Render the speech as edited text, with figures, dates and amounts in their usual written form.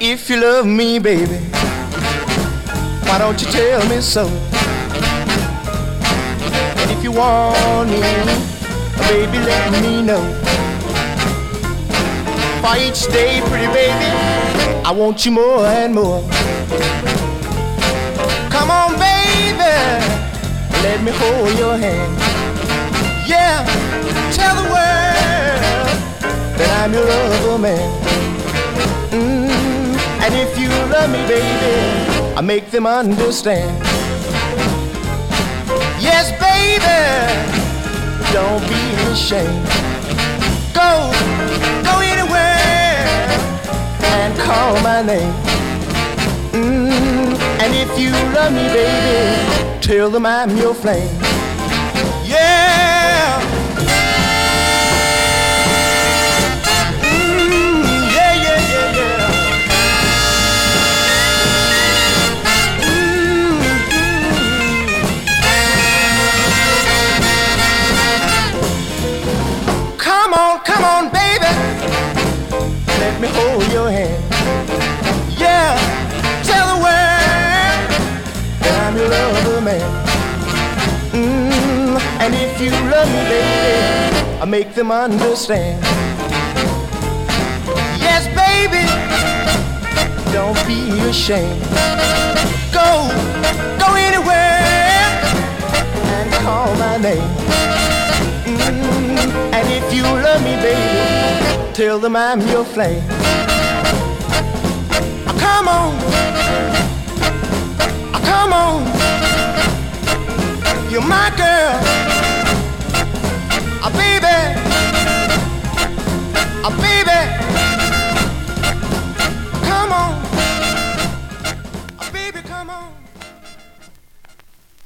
If you love me, baby, why don't you tell me so? And if you want me, baby, let me know. For each day, pretty baby, I want you more and more. Come on, baby, let me hold your hand. Yeah, tell the world that I'm your lover man. And if you love me, baby, I make them understand. Yes, baby, don't be ashamed. Go anywhere and call my name. And if you love me, baby, tell them I'm your flame. Yeah. Come on, baby, let me hold your hand. Yeah, tell the world that I'm your lover man. And if you love me, baby, I make them understand. Yes, baby, don't be ashamed. Go anywhere and call my name. And if you love me, baby, tell them I'm your flame. Come on, come on, you're my girl, baby, baby. Come on, baby, come on.